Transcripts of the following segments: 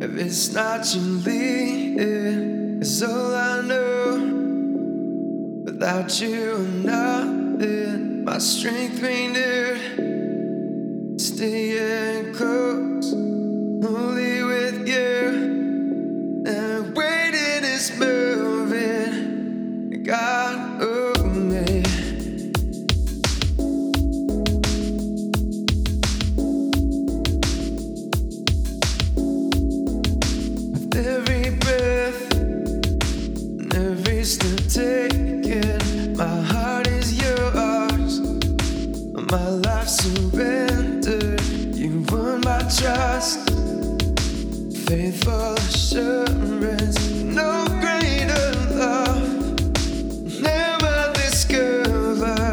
If it's not you leading, it's all I know. Without you, I'm nothing. My strength renewed. Staying close, only with you. And waiting is moving. God, oh me. Every breath and every step taken, my heart is yours. My life surrendered. You won my trust, faithful assurance. No greater love never discovered.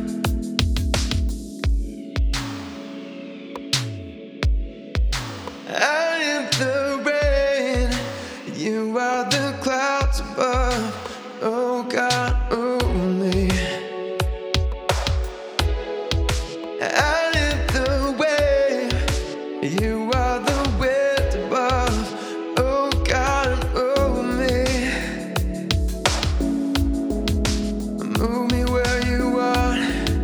I am the rain, you are the clouds above. Oh God, oh me. I am the wave, you are the wind above. Oh God, oh me. Move me where you want.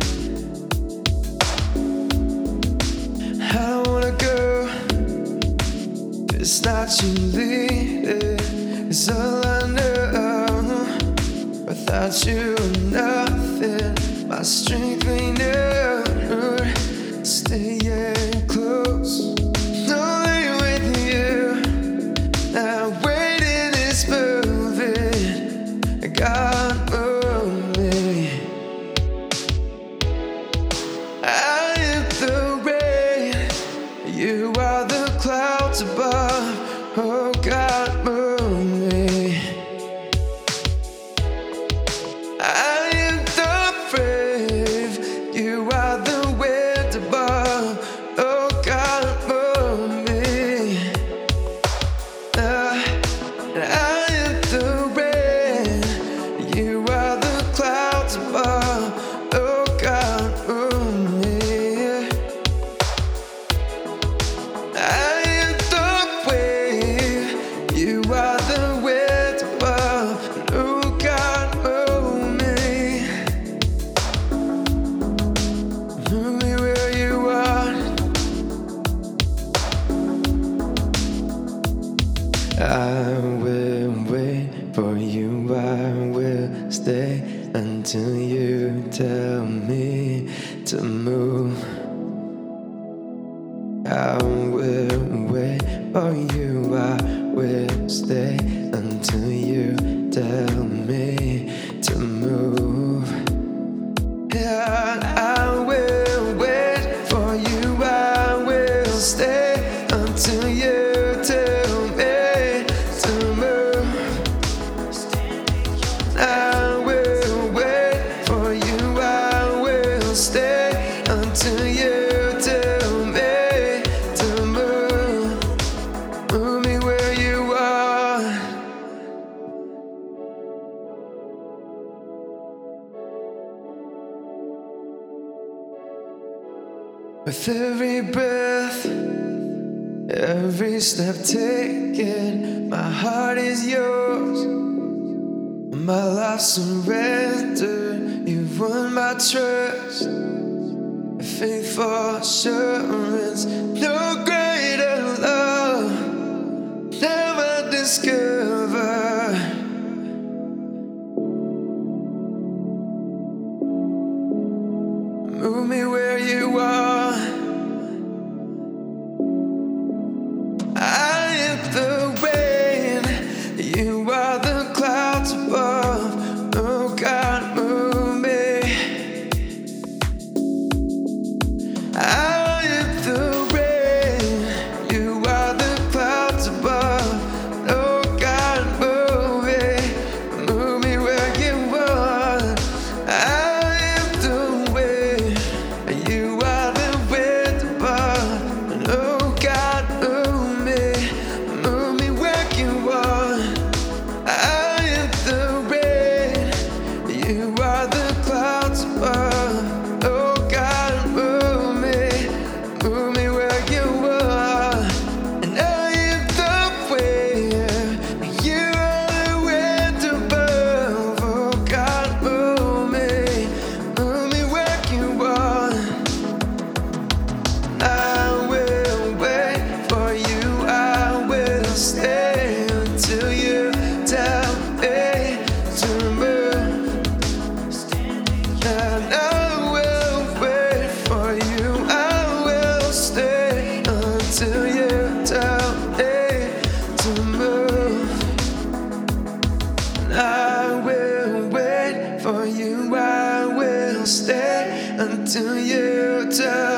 I don't wanna go. It's not you leading, it's all I know. Without you, I'm nothing. My strength renewed. Staying close, only with you. Now waiting is moving. God, move me. I am the rain, you are the clouds above. Oh God, move me. I am the brave, you are the wind above. Oh God, move me. And I am the rain, you are the clouds above. Oh God, move me. I am the wave, you are the wind above. Oh God, move me. Move me where you are. I will wait for you, I will stay until you tell me to move. I will wait for you, I will stay until you tell me to move. Yeah, I will wait for you, I will stay until you tell me to move. I will wait for you, I will stay until you tell me to move. Move me where you are. With every breath, every step taken, my heart is yours. My life surrendered. You've won my trust, faithful assurance. No greater love never discovered. Move me where you are. I am the rain, you are the clouds above. Oh God, move me. I am the rain, until you tell